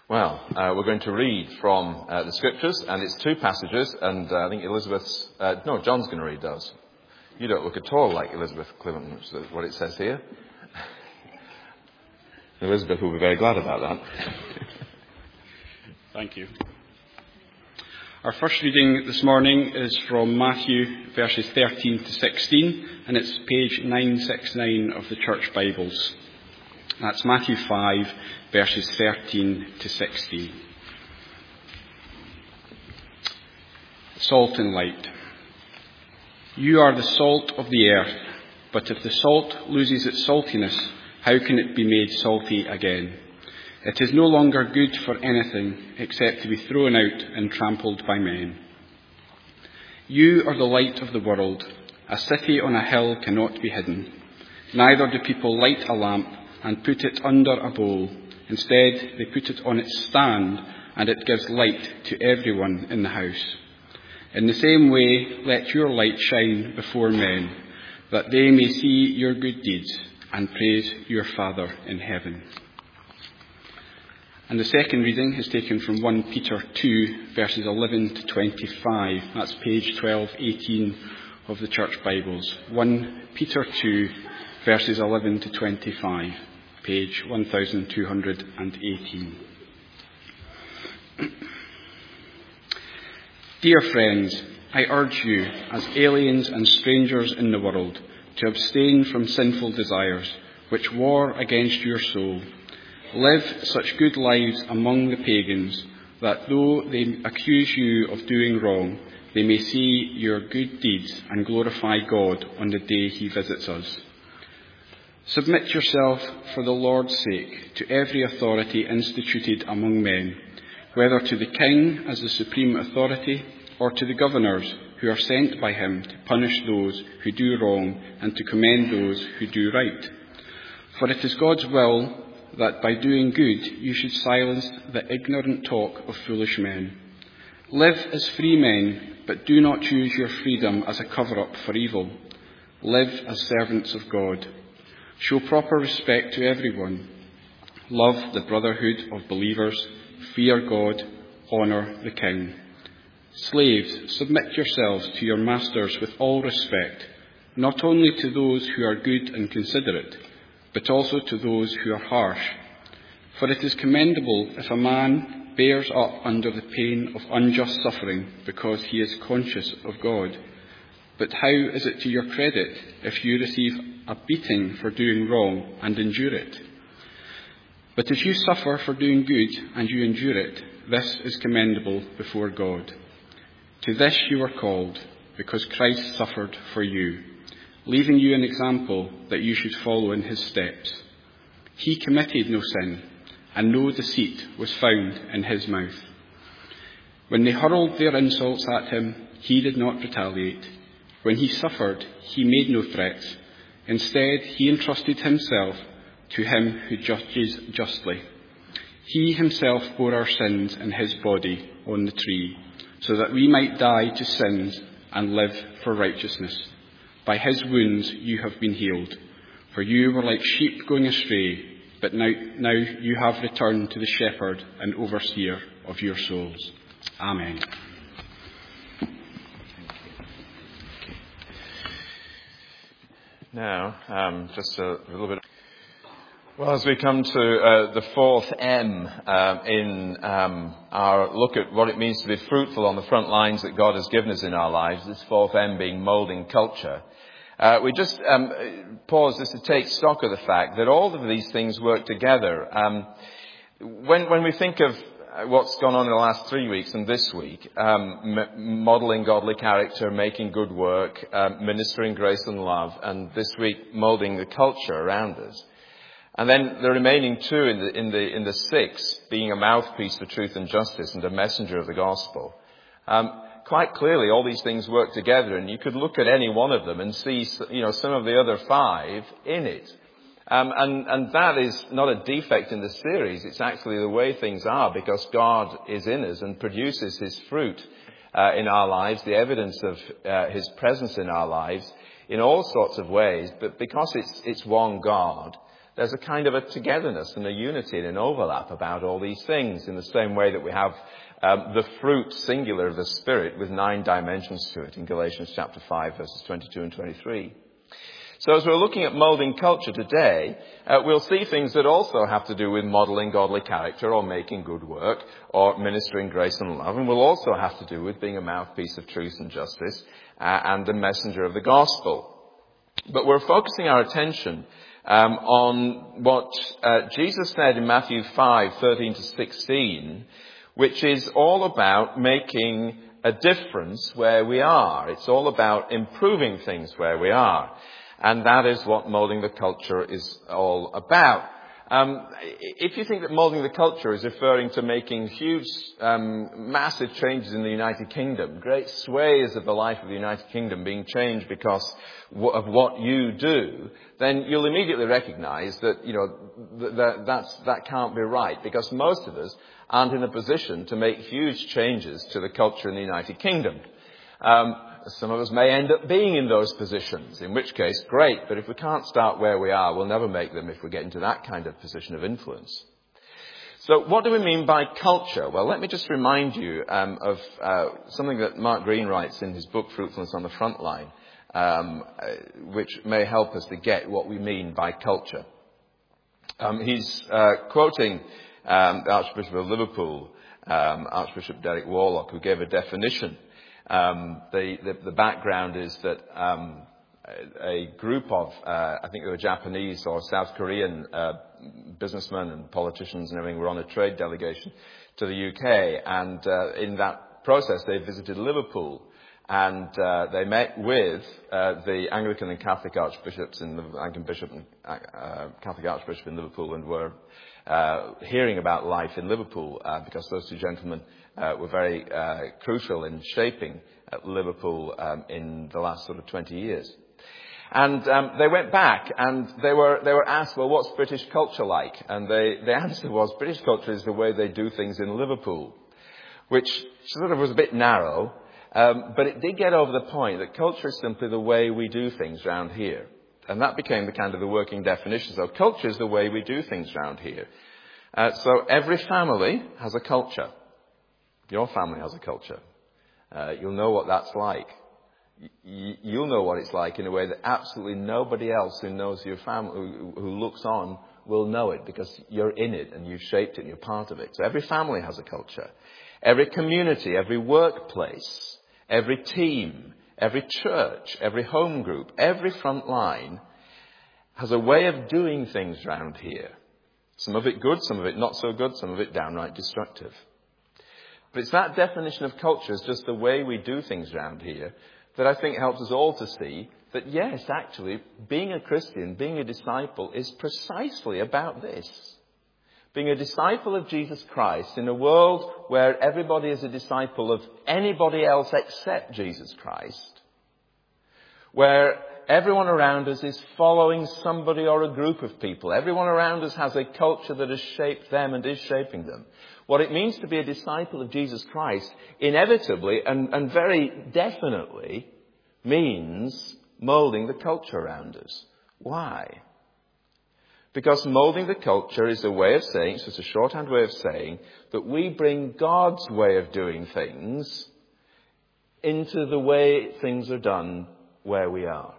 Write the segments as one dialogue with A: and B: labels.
A: Well, we're going to read from the Scriptures, and it's two passages, and I think John's going to read those. You don't look at all like Elizabeth Clement, which is what it says here. Elizabeth will be very glad about that.
B: Thank you. Our first reading this morning is from Matthew verses 13 to 16, and it's page 969 of the Church Bibles. That's Matthew 5, verses 13 to 16. Salt and light. You are the salt of the earth, but if the salt loses its saltiness, how can it be made salty again? It is no longer good for anything except to be thrown out and trampled by men. You are the light of the world. A city on a hill cannot be hidden. Neither do people light a lamp and put it under a bowl. Instead, they put it on its stand, and it gives light to everyone in the house. In the same way, let your light shine before men, that they may see your good deeds and praise your Father in heaven. And the second reading is taken from 1 Peter 2, verses 11 to 25. That's page 1218 of the Church Bibles. 1 Peter 2, verses 11 to 25, page 1218. Dear friends, I urge you, as aliens and strangers in the world, to abstain from sinful desires, which war against your soul. Live such good lives among the pagans, that though they accuse you of doing wrong, they may see your good deeds and glorify God on the day he visits us. Submit yourself for the Lord's sake to every authority instituted among men, whether to the king as the supreme authority, or to the governors who are sent by him to punish those who do wrong and to commend those who do right. For it is God's will that by doing good you should silence the ignorant talk of foolish men. Live as free men, but do not use your freedom as a cover-up for evil. Live as servants of God. Show proper respect to everyone. Love the brotherhood of believers. Fear God. Honour the king. Slaves, submit yourselves to your masters with all respect, not only to those who are good and considerate, but also to those who are harsh. For it is commendable if a man bears up under the pain of unjust suffering because he is conscious of God. But how is it to your credit if you receive a beating for doing wrong and endure it? But if you suffer for doing good and you endure it, this is commendable before God. To this you are called, because Christ suffered for you, leaving you an example that you should follow in his steps. He committed no sin, and no deceit was found in his mouth. When they hurled their insults at him, he did not retaliate. When he suffered, he made no threats. Instead, he entrusted himself to him who judges justly. He himself bore our sins in his body on the tree, so that we might die to sins and live for righteousness. By his wounds you have been healed. For you were like sheep going astray, but now you have returned to the shepherd and overseer of your souls. Amen.
A: Now, just a little bit. Well, as we come to the fourth M in our look at what it means to be fruitful on the front lines that God has given us in our lives, this fourth M being moulding culture, we just pause just to take stock of the fact that all of these things work together. When we think of what's gone on in the last 3 weeks and this week, modelling godly character, making good work, ministering grace and love, and this week moulding the culture around us. And then the remaining two in the six being a mouthpiece for truth and justice and a messenger of the gospel. Quite clearly, all these things work together, and you could look at any one of them and see, some of the other five in it. And that is not a defect in the series. It's actually the way things are, because God is in us and produces his fruit in our lives, the evidence of his presence in our lives in all sorts of ways. But because it's one God, there's a kind of a togetherness and a unity and an overlap about all these things, in the same way that we have the fruit singular of the Spirit with 9 dimensions to it in Galatians chapter 5, verses 22 and 23. So as we're looking at moulding culture today, we'll see things that also have to do with modelling godly character or making good work or ministering grace and love. And will also have to do with being a mouthpiece of truth and justice and the messenger of the gospel. But we're focusing our attention on what Jesus said in Matthew 5:13 to 16, which is all about making a difference where we are. It's all about improving things where we are. And that is what moulding the culture is all about. If you think that moulding the culture is referring to making huge, massive changes in the United Kingdom, great swathes of the life of the United Kingdom being changed because of what you do, then you'll immediately recognise that, that can't be right, because most of us aren't in a position to make huge changes to the culture in the United Kingdom. Some of us may end up being in those positions, in which case, great. But if we can't start where we are, we'll never make them if we get into that kind of position of influence. So what do we mean by culture? Well, let me just remind you of something that Mark Green writes in his book, Fruitfulness on the Front Line, which may help us to get what we mean by culture. He's quoting the Archbishop of Liverpool, Archbishop Derek Warlock, who gave a definition. The background is that a group of, I think they were Japanese or South Korean businessmen and politicians and everything were on a trade delegation to the UK. And in that process, they visited Liverpool. And they met with the Anglican and Catholic archbishops in the Anglican bishop and Catholic archbishop in Liverpool, and were hearing about life in Liverpool because those two gentlemen were very crucial in shaping Liverpool in the last sort of 20 years. And they went back and they were asked, well, what's British culture like? And the answer was, British culture is the way they do things in Liverpool, which sort of was a bit narrow. But it did get over the point that culture is simply the way we do things round here. And that became the kind of the working definition. So culture is the way we do things round here. So every family has a culture. Your family has a culture. You'll know what that's like. You'll know what it's like in a way that absolutely nobody else who knows your family, who looks on, will know it, because you're in it and you've shaped it and you're part of it. So every family has a culture. Every community, every workplace, every team, every church, every home group, every front line has a way of doing things round here. Some of it good, some of it not so good, some of it downright destructive. But it's that definition of culture as just the way we do things round here that I think helps us all to see that, yes, actually, being a Christian, being a disciple is precisely about this. Being a disciple of Jesus Christ in a world where everybody is a disciple of anybody else except Jesus Christ, where everyone around us is following somebody or a group of people. Everyone around us has a culture that has shaped them and is shaping them. What it means to be a disciple of Jesus Christ inevitably and very definitely means moulding the culture around us. Why? Because moulding the culture is a way of saying, so it's a shorthand way of saying, that we bring God's way of doing things into the way things are done where we are.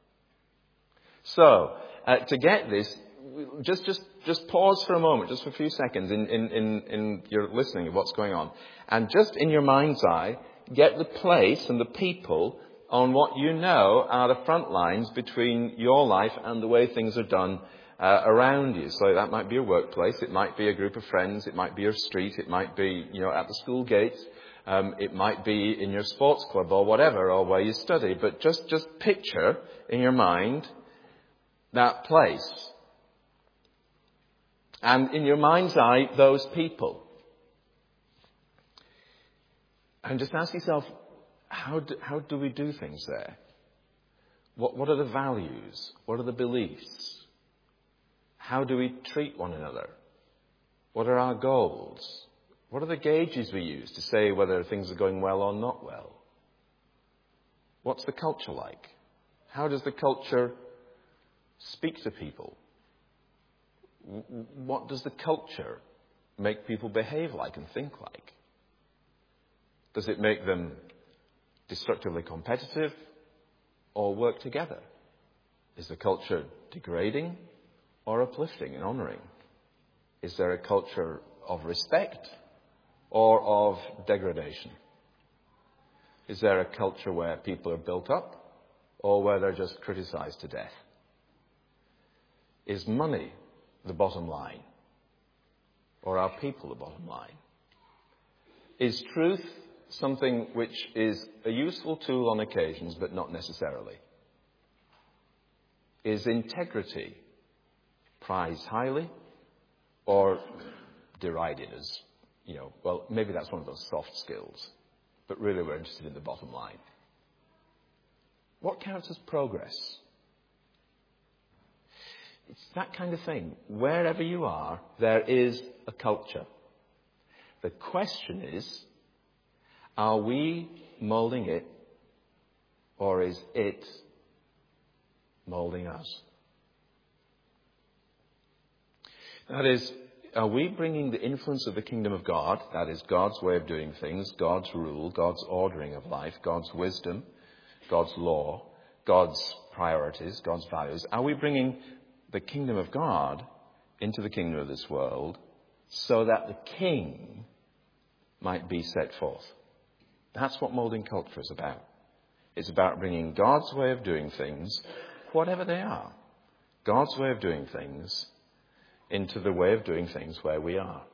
A: So, to get this, just pause for a moment, just for a few seconds in your listening of what's going on. And just in your mind's eye, get the place and the people on what you know are the front lines between your life and the way things are done around you. So that might be a workplace, it might be a group of friends, it might be your street, it might be, at the school gates, it might be in your sports club or whatever, or where you study. But just picture in your mind that place. And in your mind's eye, those people. And just ask yourself, how do we do things there? What are the values? What are the beliefs? How do we treat one another? What are our goals? What are the gauges we use to say whether things are going well or not well? What's the culture like? How does the culture speak to people? what does the culture make people behave like and think like? Does it make them destructively competitive or work together? Is the culture degrading or uplifting and honouring? Is there a culture of respect or of degradation? Is there a culture where people are built up or where they're just criticised to death? Is money the bottom line or are people the bottom line? Is truth something which is a useful tool on occasions but not necessarily? Is integrity prized highly or derided as, well, maybe that's one of those soft skills, but really we're interested in the bottom line? What counts as progress? It's that kind of thing. Wherever you are, there is a culture. The question is, are we moulding it, or is it moulding us? That is, are we bringing the influence of the kingdom of God, that is God's way of doing things, God's rule, God's ordering of life, God's wisdom, God's law, God's priorities, God's values, are we bringing the kingdom of God into the kingdom of this world so that the king might be set forth? That's what moulding culture is about. It's about bringing God's way of doing things, whatever they are, God's way of doing things into the way of doing things where we are.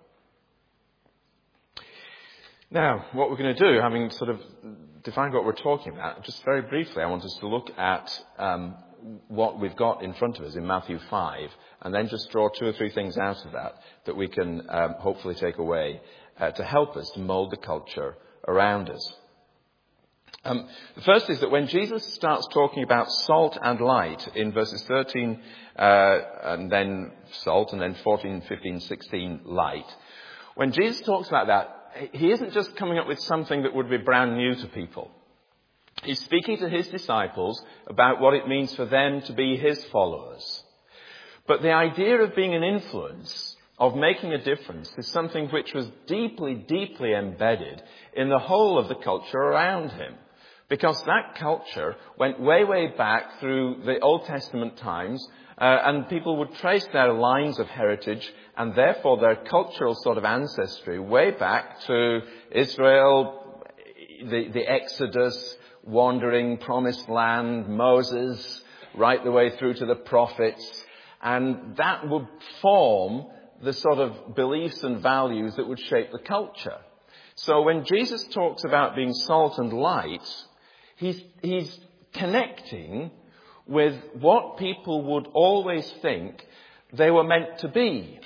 A: Now, what we're going to do, having sort of defined what we're talking about, just very briefly, I want us to look at what we've got in front of us in Matthew 5, and then just draw two or three things out of that we can hopefully take away to help us to mould the culture around us. The first is that when Jesus starts talking about salt and light in verses 13 and then salt and then 14, 15, 16 light, when Jesus talks about that, he isn't just coming up with something that would be brand new to people. He's speaking to his disciples about what it means for them to be his followers. But the idea of being an influence, of making a difference, is something which was deeply, deeply embedded in the whole of the culture around him. Because that culture went way, way back through the Old Testament times, and people would trace their lines of heritage and therefore their cultural sort of ancestry way back to Israel, the Exodus, wandering promised land, Moses, right the way through to the prophets. And that would form the sort of beliefs and values that would shape the culture. So when Jesus talks about being salt and light, he's connecting with what people would always think they were meant to be.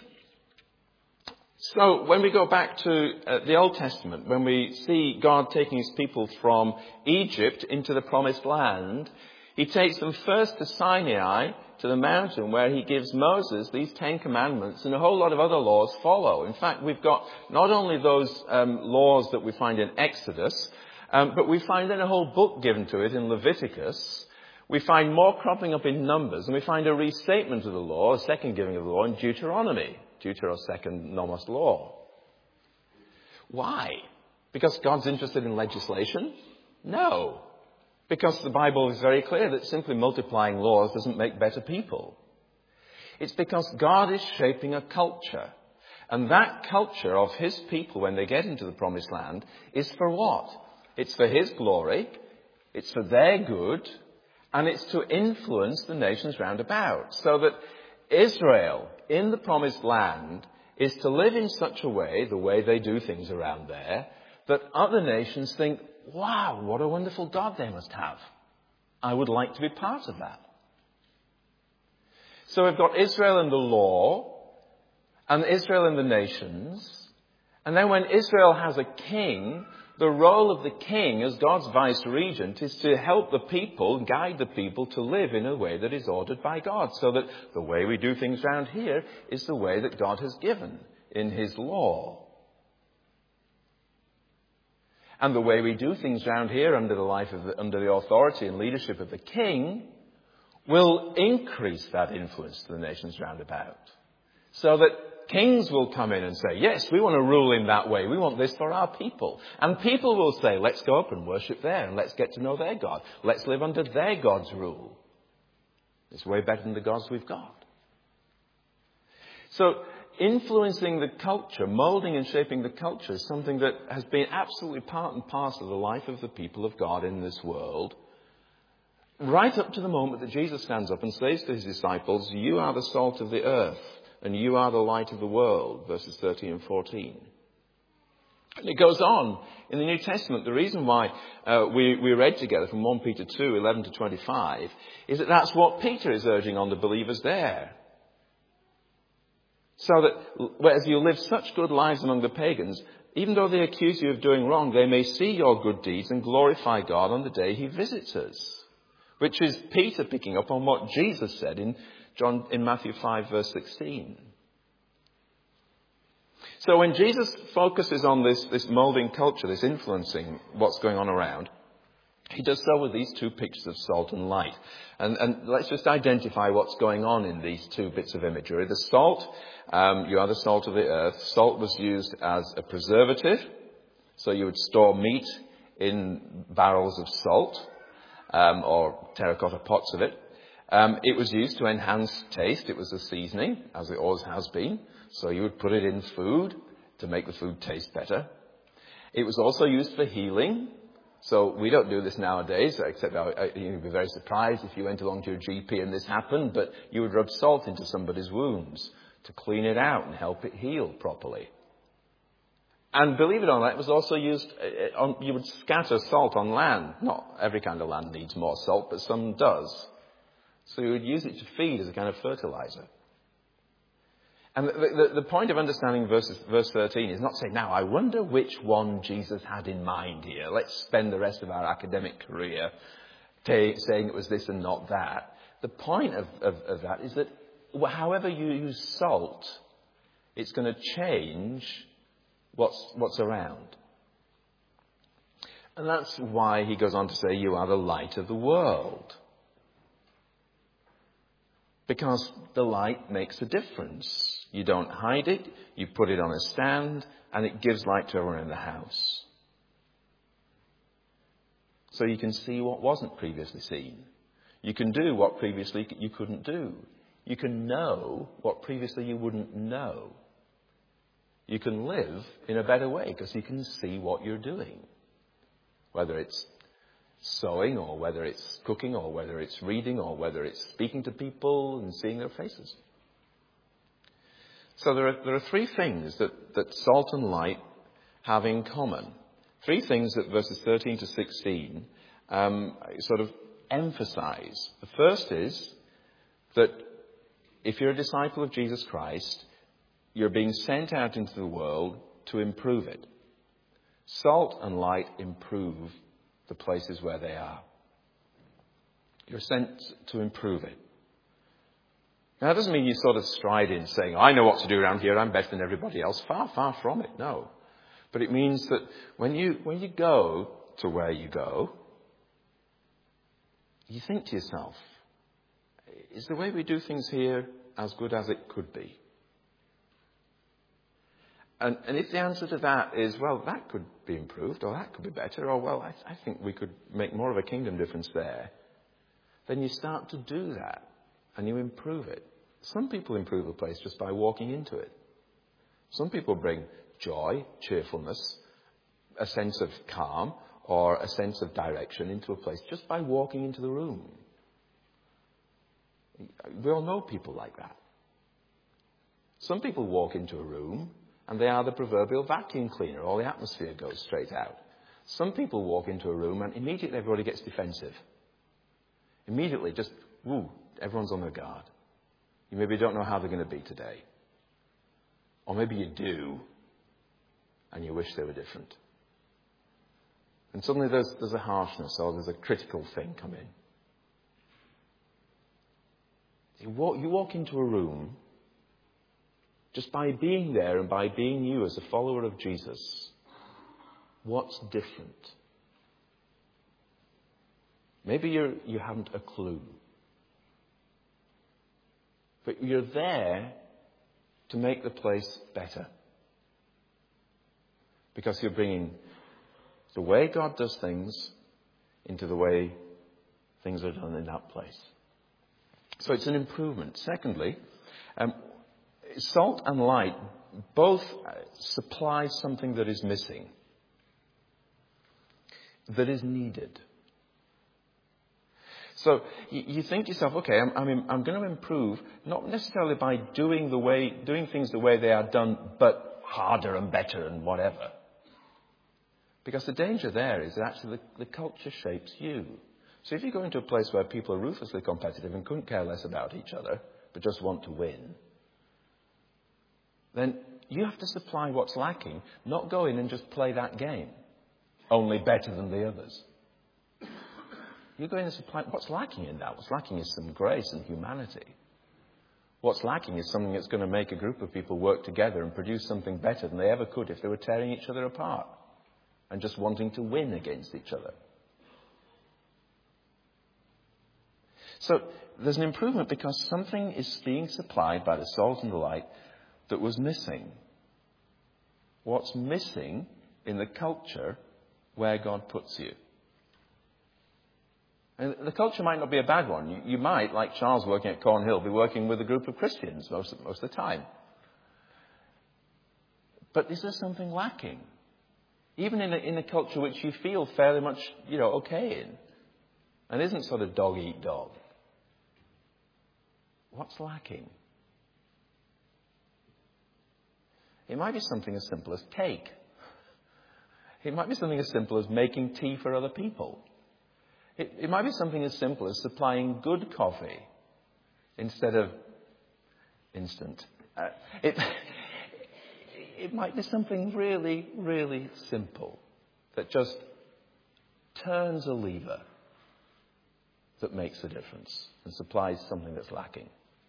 A: So when we go back to the Old Testament, when we see God taking his people from Egypt into the promised land, he takes them first to Sinai, to the mountain where he gives Moses these 10 commandments, and a whole lot of other laws follow. In fact, we've got not only those laws that we find in Exodus, but we find then a whole book given to it in Leviticus. We find more cropping up in Numbers, and we find a restatement of the law, a second giving of the law in Deuteronomy, second nomos law. Why? Because God's interested in legislation? No. Because the Bible is very clear that simply multiplying laws doesn't make better people. It's because God is shaping a culture. And that culture of his people, when they get into the promised land, is for what? It's for his glory, it's for their good, and it's to influence the nations round about. So that Israel, in the promised land, is to live in such a way, the way they do things around there, that other nations think, wow, what a wonderful God they must have. I would like to be part of that. So we've got Israel and the law, and Israel and the nations. And then when Israel has a king, the role of the king as God's vice-regent is to help the people, guide the people to live in a way that is ordered by God, so that the way we do things around here is the way that God has given in his law. And the way we do things around here under the authority and leadership of the king will increase that influence to the nations round about. So that kings will come in and say, yes, we want to rule in that way. We want this for our people. And people will say, let's go up and worship there and let's get to know their God. Let's live under their God's rule. It's way better than the gods we've got. So influencing the culture, moulding and shaping the culture is something that has been absolutely part and parcel of the life of the people of God in this world. Right up to the moment that Jesus stands up and says to his disciples, you are the salt of the earth and you are the light of the world, verses 13 and 14. And it goes on in the New Testament. The reason why we read together from 1 Peter 2, 11 to 25, is that that's what Peter is urging on the believers there. So that whereas you live such good lives among the pagans, even though they accuse you of doing wrong, they may see your good deeds and glorify God on the day he visits us. Which is Peter picking up on what Jesus said in Matthew 5, verse 16. So when Jesus focuses on this moulding culture, this influencing what's going on around, he does so with these two pictures of salt and light. And let's just identify what's going on in these two bits of imagery. The salt, you are the salt of the earth. Salt was used as a preservative. So you would store meat in barrels of salt, or terracotta pots of it. It was used to enhance taste. It was a seasoning, as it always has been. So you would put it in food to make the food taste better. It was also used for healing. So we don't do this nowadays, except you'd be very surprised if you went along to your GP and this happened, but you would rub salt into somebody's wounds to clean it out and help it heal properly. And believe it or not, it was also used, you would scatter salt on land. Not every kind of land needs more salt, but some does. So you would use it to feed as a kind of fertilizer. And the point of understanding verse 13 is not saying, now I wonder which one Jesus had in mind here. Let's spend the rest of our academic career saying it was this and not that. The point of that is that however you use salt, it's going to change what's around. And that's why he goes on to say, you are the light of the world. Because the light makes a difference. You don't hide it, you put it on a stand, and it gives light to everyone in the house. So you can see what wasn't previously seen. You can do what previously you couldn't do. You can know what previously you wouldn't know. You can live in a better way because you can see what you're doing. Whether it's sewing or whether it's cooking or whether it's reading or whether it's speaking to people and seeing their faces. So there are three things that salt and light have in common. Three things that verses 13 to 16 sort of emphasize. The first is that if you're a disciple of Jesus Christ, you're being sent out into the world to improve it. Salt and light improve the places where they are. You're sent to improve it. Now, that doesn't mean you sort of stride in saying, I know what to do around here, I'm better than everybody else. Far, far from it, no. But it means that when you go to where you go, you think to yourself, is the way we do things here as good as it could be? And if the answer to that is, well, that could be improved, or that could be better, or, well, I think we could make more of a kingdom difference there, then you start to do that, and you improve it. Some people improve a place just by walking into it. Some people bring joy, cheerfulness, a sense of calm, or a sense of direction into a place just by walking into the room. We all know people like that. Some people walk into a room and they are the proverbial vacuum cleaner. All the atmosphere goes straight out. Some people walk into a room and immediately everybody gets defensive. Immediately, just, everyone's on their guard. You maybe don't know how they're going to be today. Or maybe you do, and you wish they were different. And suddenly there's a harshness or there's a critical thing come in. You walk into a room, just by being there and by being you as a follower of Jesus, what's different? Maybe you haven't a clue. But you're there to make the place better. Because you're bringing the way God does things into the way things are done in that place. So it's an improvement. Secondly, salt and light both supply something that is missing, that is needed. So you think to yourself, okay, I'm going to improve, not necessarily by doing things the way they are done, but harder and better and whatever. Because the danger there is that actually the culture shapes you. So if you go into a place where people are ruthlessly competitive and couldn't care less about each other, but just want to win, then you have to supply what's lacking, not go in and just play that game, only better than the others. You're going to supply what's lacking in that. What's lacking is some grace and humanity. What's lacking is something that's going to make a group of people work together and produce something better than they ever could if they were tearing each other apart and just wanting to win against each other. So there's an improvement because something is being supplied by the salt and the light that was missing. What's missing in the culture where God puts you. And the culture might not be a bad one. You might, like Charles working at Cornhill, be working with a group of Christians most of the time. But is there something lacking? Even in a culture which you feel fairly much, okay in, and isn't sort of dog eat dog. What's lacking? It might be something as simple as cake. It might be something as simple as making tea for other people. It might be something as simple as supplying good coffee instead of instant. It might be something really, really simple that just turns a lever that makes a difference and supplies something that's lacking.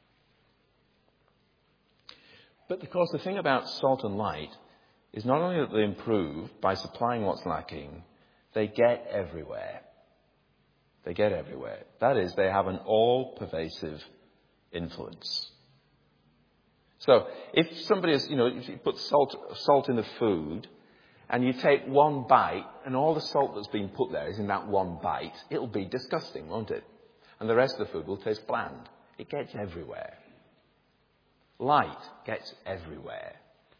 A: But of course, the thing about salt and light is not only that they improve by supplying what's lacking, they get everywhere. They get everywhere. That is, they have an all-pervasive influence. So if somebody is, if you put salt in the food and you take one bite and all the salt that's been put there is in that one bite, it'll be disgusting, won't it? And the rest of the food will taste bland. It gets everywhere. Light gets everywhere.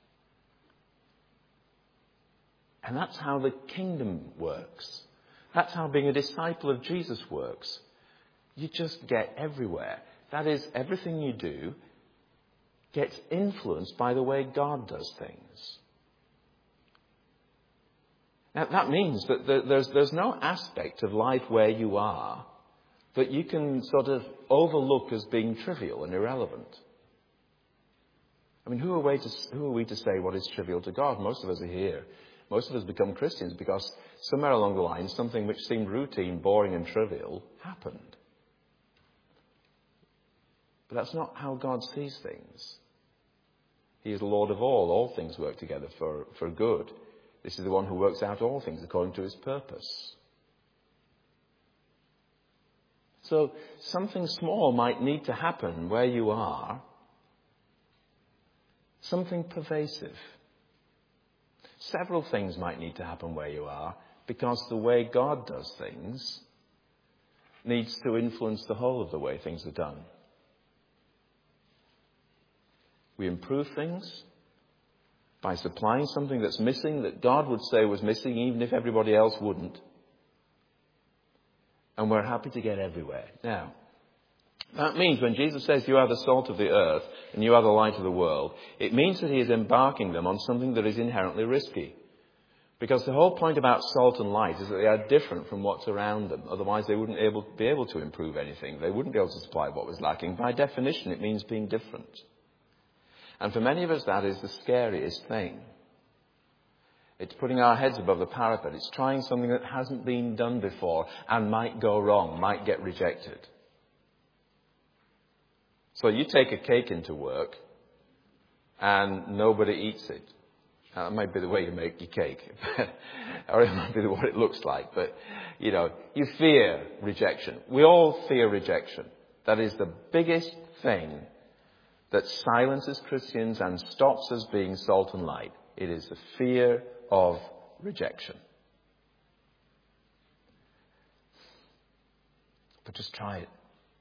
A: And that's how the kingdom works. That's how being a disciple of Jesus works. You just get everywhere. That is, everything you do gets influenced by the way God does things. Now, that means that there's no aspect of life where you are that you can sort of overlook as being trivial and irrelevant. I mean, who are we to say what is trivial to God? Most of us are here. Most of us become Christians because somewhere along the line, something which seemed routine, boring and trivial happened. But that's not how God sees things. He is Lord of all. All things work together for good. This is the one who works out all things according to his purpose. So something small might need to happen where you are. Something pervasive. Several things might need to happen where you are because the way God does things needs to influence the whole of the way things are done. We improve things by supplying something that's missing that God would say was missing even if everybody else wouldn't. And we're happy to get everywhere. Now, that means when Jesus says you are the salt of the earth and you are the light of the world, it means that he is embarking them on something that is inherently risky. Because the whole point about salt and light is that they are different from what's around them. Otherwise, they wouldn't be able to improve anything. They wouldn't be able to supply what was lacking. By definition, it means being different. And for many of us, that is the scariest thing. It's putting our heads above the parapet. It's trying something that hasn't been done before and might go wrong, might get rejected. So you take a cake into work and nobody eats it. That might be the way you make your cake. Or it might be what it looks like. But, you fear rejection. We all fear rejection. That is the biggest thing that silences Christians and stops us being salt and light. It is the fear of rejection. But just try it.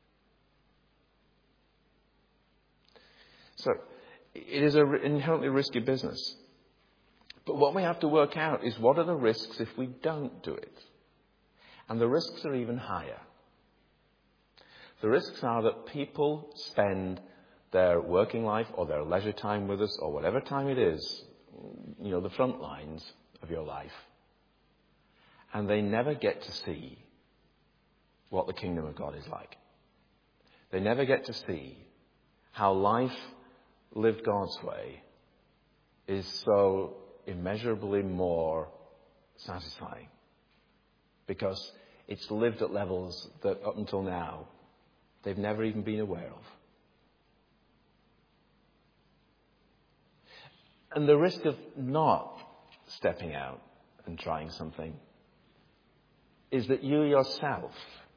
A: So, it is an inherently risky business. But what we have to work out is what are the risks if we don't do it? And the risks are even higher. The risks are that people spend their working life or their leisure time with us or whatever time it is, the front lines of your life. And they never get to see what the kingdom of God is like. They never get to see how life lived God's way is so immeasurably more satisfying. Because it's lived at levels that up until now they've never even been aware of. And the risk of not stepping out and trying something is that you yourself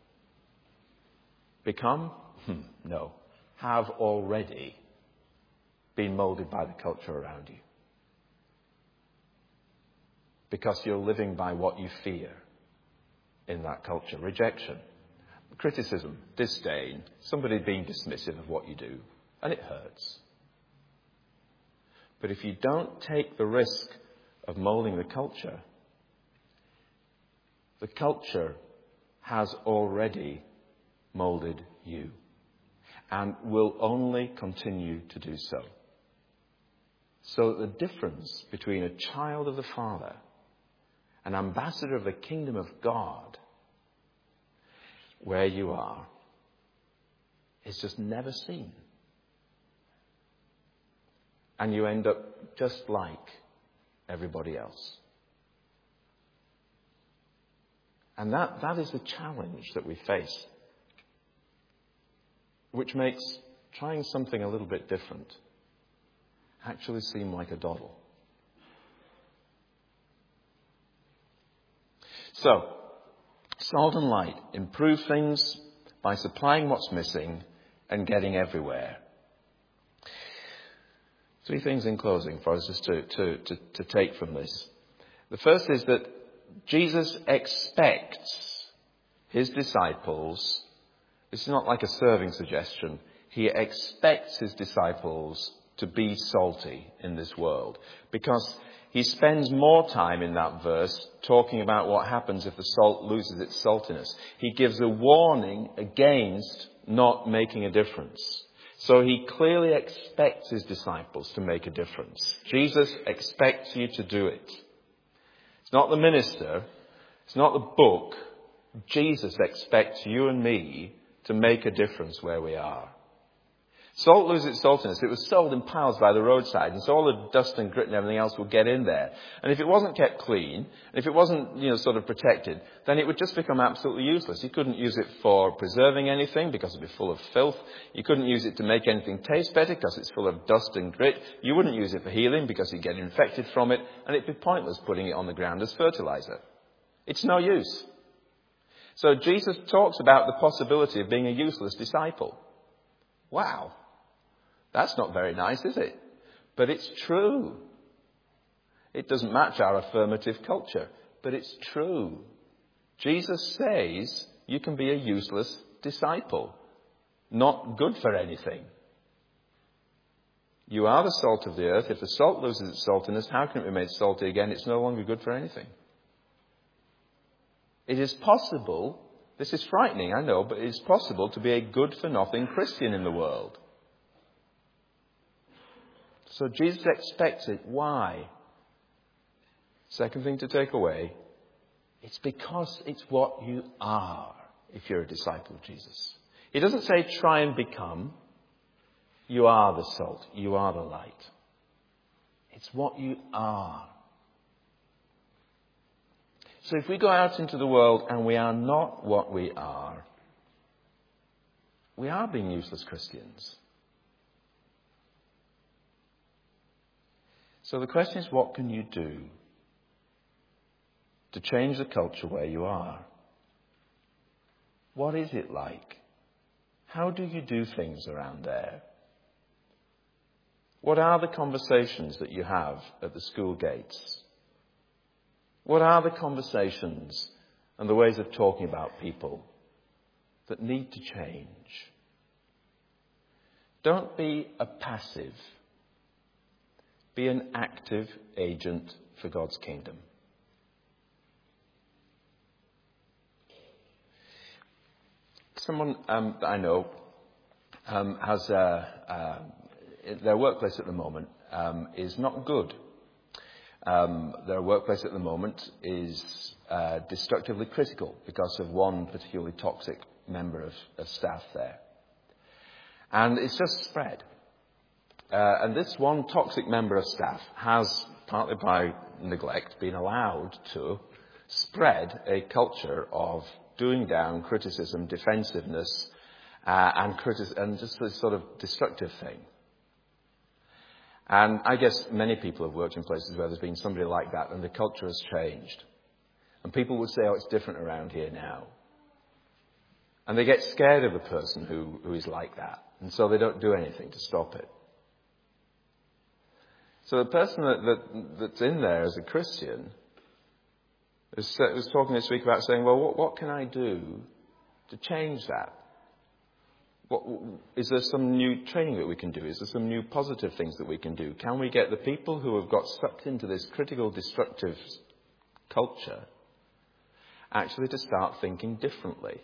A: have already been molded by the culture around you. Because you're living by what you fear in that culture. Rejection, criticism, disdain, somebody being dismissive of what you do. And it hurts. But if you don't take the risk of molding the culture has already molded you and will only continue to do so. So the difference between a child of the Father, an ambassador of the kingdom of God, where you are, is just never seen. And you end up just like everybody else. And that is the challenge that we face, which makes trying something a little bit different actually seem like a doddle. So, salt and light improve things by supplying what's missing and getting everywhere. 3 things in closing for us just to take from this. The first is that Jesus expects his disciples, this is not like a serving suggestion, he expects his disciples to be salty in this world. Because he spends more time in that verse talking about what happens if the salt loses its saltiness. He gives a warning against not making a difference. So he clearly expects his disciples to make a difference. Jesus expects you to do it. It's not the minister. It's not the book. Jesus expects you and me to make a difference where we are. Salt loses its saltiness. It was sold in piles by the roadside, and so all the dust and grit and everything else would get in there. And if it wasn't kept clean, and if it wasn't, sort of protected, then it would just become absolutely useless. You couldn't use it for preserving anything because it'd be full of filth. You couldn't use it to make anything taste better because it's full of dust and grit. You wouldn't use it for healing because you'd get infected from it, and it'd be pointless putting it on the ground as fertilizer. It's no use. So Jesus talks about the possibility of being a useless disciple. Wow. That's not very nice, is it? But it's true. It doesn't match our affirmative culture, but it's true. Jesus says you can be a useless disciple, not good for anything. You are the salt of the earth. If the salt loses its saltiness, how can it be made salty again? It's no longer good for anything. It is possible, this is frightening, I know, but it is possible to be a good-for-nothing Christian in the world. So Jesus expects it. Why? Second thing to take away, it's because it's what you are if you're a disciple of Jesus. He doesn't say try and become. You are the salt. You are the light. It's what you are. So if we go out into the world and we are not what we are being useless Christians. So the question is, what can you do to change the culture where you are? What is it like? How do you do things around there? What are the conversations that you have at the school gates? What are the conversations and the ways of talking about people that need to change? Don't be a passive. Be an active agent for God's kingdom. Someone that I know has their workplace at the moment is not good. Their workplace at the moment is destructively critical because of one particularly toxic member of staff there. And it's just spread. And this one toxic member of staff has, partly by neglect, been allowed to spread a culture of doing down, criticism, defensiveness, and just this sort of destructive thing. And I guess many people have worked in places where there's been somebody like that and the culture has changed. And people would say, oh, it's different around here now. And they get scared of the person who is like that. And so they don't do anything to stop it. So the person that's in there as a Christian was talking this week about saying, well, what can I do to change that? Is there some new training that we can do? Is there some new positive things that we can do? Can we get the people who have got sucked into this critical, destructive culture actually to start thinking differently?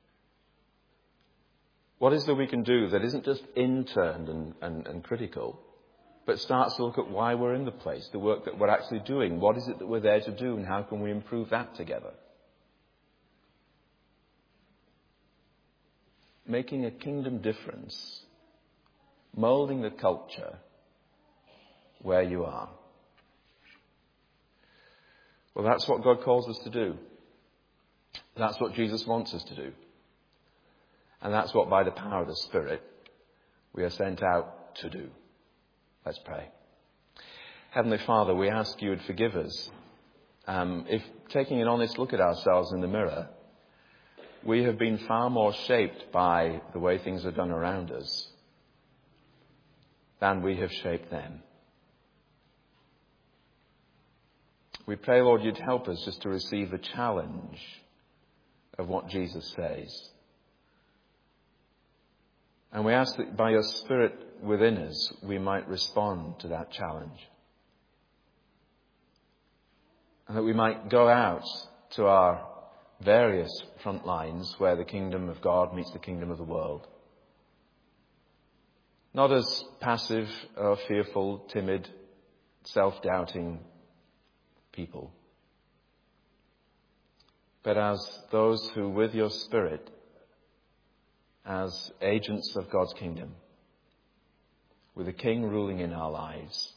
A: What is there we can do that isn't just interned and critical, but starts to look at why we're in the place, the work that we're actually doing? What is it that we're there to do, and how can we improve that together? Making a kingdom difference, moulding the culture where you are. Well, that's what God calls us to do. That's what Jesus wants us to do. And that's what, by the power of the Spirit, we are sent out to do. Let's pray. Heavenly Father, we ask you would forgive us if, taking an honest look at ourselves in the mirror, we have been far more shaped by the way things are done around us than we have shaped them. We pray, Lord, you'd help us just to receive the challenge of what Jesus says. And we ask that by your Spirit within us, we might respond to that challenge. And that we might go out to our various front lines where the kingdom of God meets the kingdom of the world. Not as passive or fearful, timid, self-doubting people, but as those who, with your Spirit, as agents of God's kingdom, with the King ruling in our lives,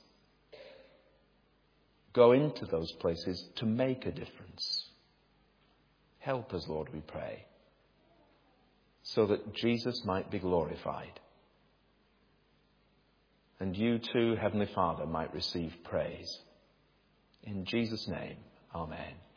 A: go into those places to make a difference. Help us, Lord, we pray, so that Jesus might be glorified. And you too, Heavenly Father, might receive praise. In Jesus' name, amen.